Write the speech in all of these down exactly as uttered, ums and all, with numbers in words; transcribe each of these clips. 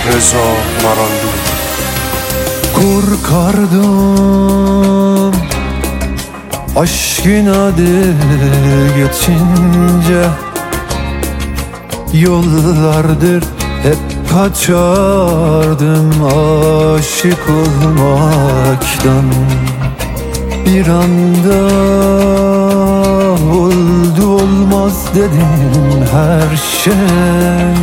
Reza Marandu. Korkardım aşkın adı geçince, yollardır hep kaçardım aşık olmaktan. Bir anda oldu olmaz dedim her şey.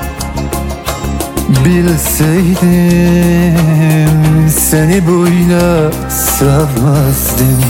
Bilseydim seni böyle sevmezdim.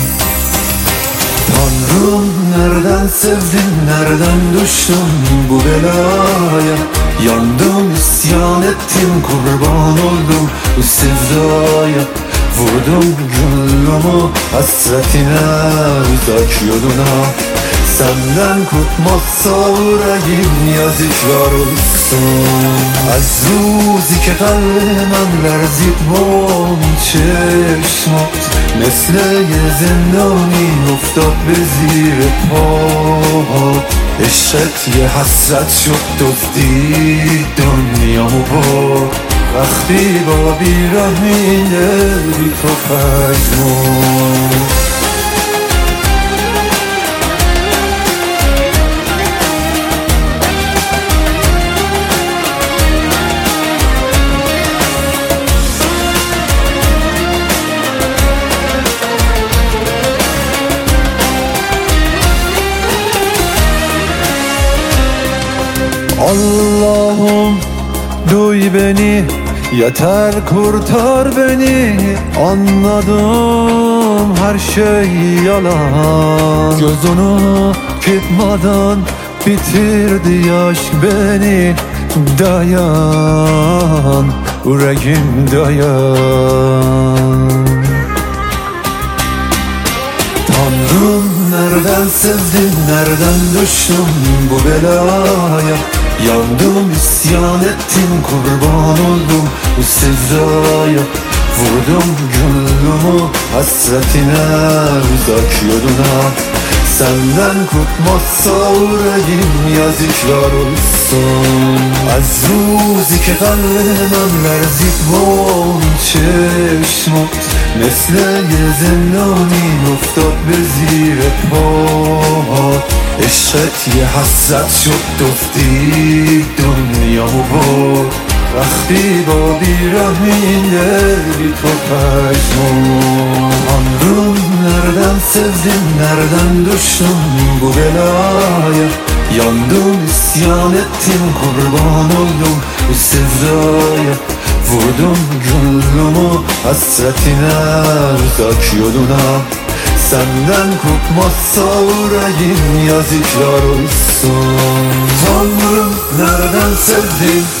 Tanrım, nereden sevdin, nereden düştüm bu belaya? Yandım, isyan ettim, kurban oldum bu sevdaya. Vurdum gönlümü hasretine, uzak yoluna. Senden kopmazsa yüreğim, yazıklar olsun. از روزی که قلبم لرزید وام چشمات، مثل یه زندانی افتاد به زیر پاهات. عشقت یه حسرت شد، دزدید دنیامو برد. وقتی با بیرحمینه بی تو پژمرد. Allah'ım duy beni, yeter kurtar beni. Anladım her şey yalan. Gözünü kırpmadan bitirdi aşk beni. Dayan yüreğim, dayan. Tanrım, nereden sevdin, nereden düştüm bu belaya? Yandım, isyan ettim, kurban oldum bu sevdaya. Vurdum gönlümü hasretine, uzak yoluna. Senden kopmazsa yüreğim, yazıklar olsun. از روزی که قلبم لرزید وام چشمات، مثل یه زندانی افتاد به زیر پاهات. عشقت یه حسرت شد، دزدید دنیامو برد. وقتی با بیرحمینه بی تو پژمرد. Tanrım, nereden sevdin, nereden düştüm bu belaya? Yandım, isyan ettim, kurban oldum bu sevdaya. Vurdum gönlümü hasretine, uzak yoluna. Senden kopmazsa yüreğim, yazıklar olsun. Tanrım, nereden sevdin,